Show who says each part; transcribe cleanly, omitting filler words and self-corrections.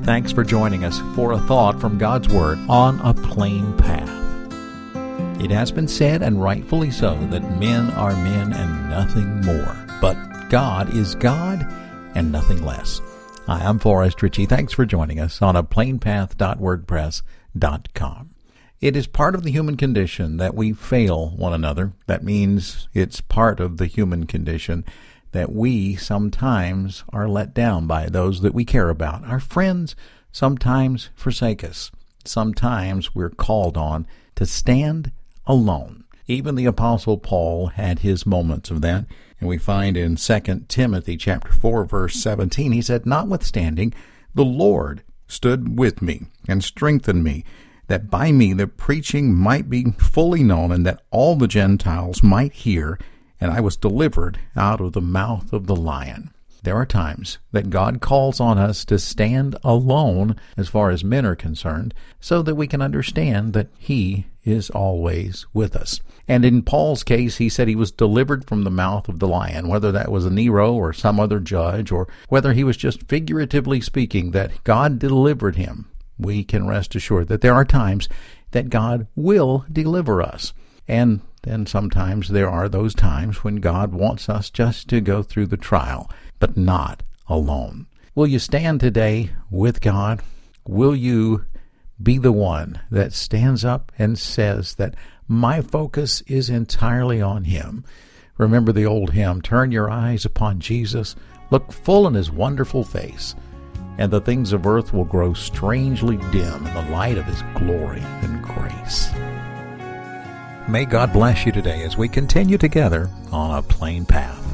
Speaker 1: Thanks for joining us for a thought from God's Word on a plain path. It has been said, and rightfully so, that men are men and nothing more. But God is God and nothing less. Hi, I'm Forrest Ritchie. Thanks for joining us on a plainpath.wordpress.com. It is part of the human condition that we fail one another. That means it's part of the human condition that we sometimes are let down by those that we care about. Our friends sometimes forsake us. Sometimes we're called on to stand alone. Even the Apostle Paul had his moments of that. And we find in 2 Timothy chapter 4, verse 17, he said, "Notwithstanding, the Lord stood with me and strengthened me, that by me the preaching might be fully known, and that all the Gentiles might hear, and I was delivered out of the mouth of the lion." There are times that God calls on us to stand alone as far as men are concerned, so that we can understand that He is always with us. And in Paul's case, he said he was delivered from the mouth of the lion, whether that was a Nero or some other judge, or whether he was just figuratively speaking that God delivered him. We can rest assured that there are times that God will deliver us. And then sometimes there are those times when God wants us just to go through the trial, but not alone. Will you stand today with God? Will you be the one that stands up and says that my focus is entirely on Him? Remember the old hymn, "Turn your eyes upon Jesus, look full in His wonderful face, and the things of earth will grow strangely dim in the light of His glory and grace." May God bless you today as we continue together on a plain path.